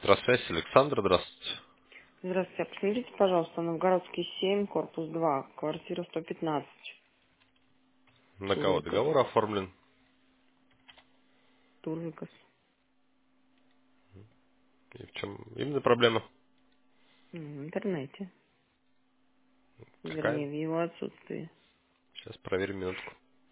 Электросвязь, Александр, здравствуйте. Здравствуйте. Посмотрите, пожалуйста, Новгородский 7, корпус 2, квартира 115, На кого Турвикас. договор оформлен? Турвикас. И в чем именно проблема? В интернете. Какая? Вернее, в его отсутствии. Сейчас проверим минутку.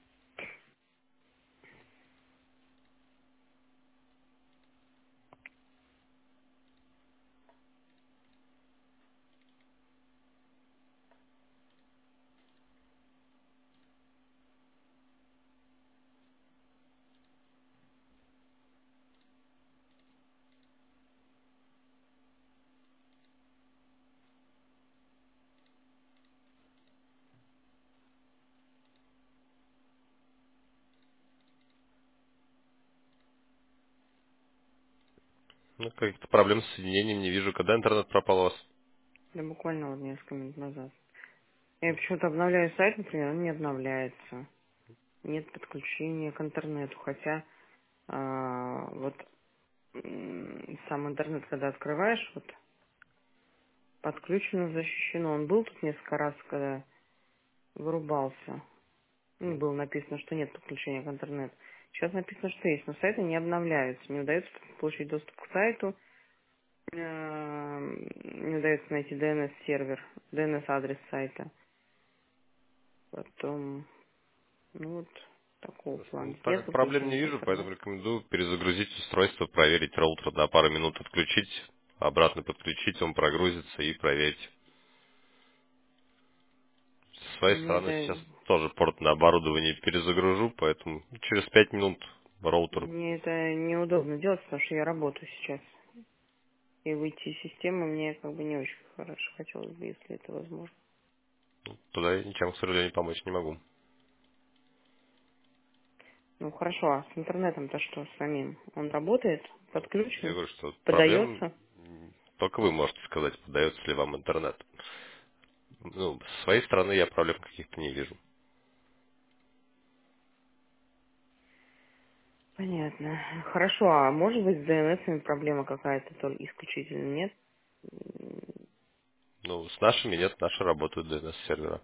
Ну, каких-то проблем с соединением не вижу. Когда интернет пропал у вас? Да буквально вот несколько минут назад. Я почему-то обновляю сайт, например, он не обновляется. Нет подключения к интернету. Хотя вот сам интернет, когда открываешь, вот подключено, защищено. Он был тут несколько раз, когда вырубался. Было написано, что нет подключения к интернету. Сейчас написано, что есть, но сайты не обновляются. Не удается получить доступ к сайту, не удается найти DNS-сервер, DNS-адрес сайта. Потом, ну вот, такого Ну, плана. так Нет как проблем подключения не к вижу, поэтому интернету. рекомендую перезагрузить устройство, проверить роутер на пару минут, отключить, обратно подключить, он прогрузится и проверить. С своей Мне стороны сейчас это, тоже порт на оборудование перезагружу, поэтому через 5 минут роутер. мне это неудобно делать, потому что я работаю сейчас. И выйти из системы мне как бы не очень хорошо хотелось бы, если это возможно. Туда я ничем, к сожалению, помочь не могу. Ну хорошо, а с интернетом-то что с самим? Он работает? Я Подключен? говорю, что проблем Подается? только вы можете сказать, подается ли вам интернет. Ну, с своей стороны я проблем каких-то не вижу. Понятно. Хорошо, а может быть с DNS проблема какая-то только исключительно нет? Ну, с нашими нет, наши работают DNS-сервера.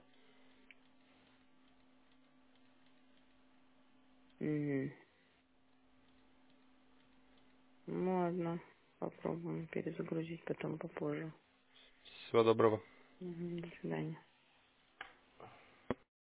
Мгм. Ну ладно, попробуем перезагрузить потом попозже. Всего доброго. До свидания.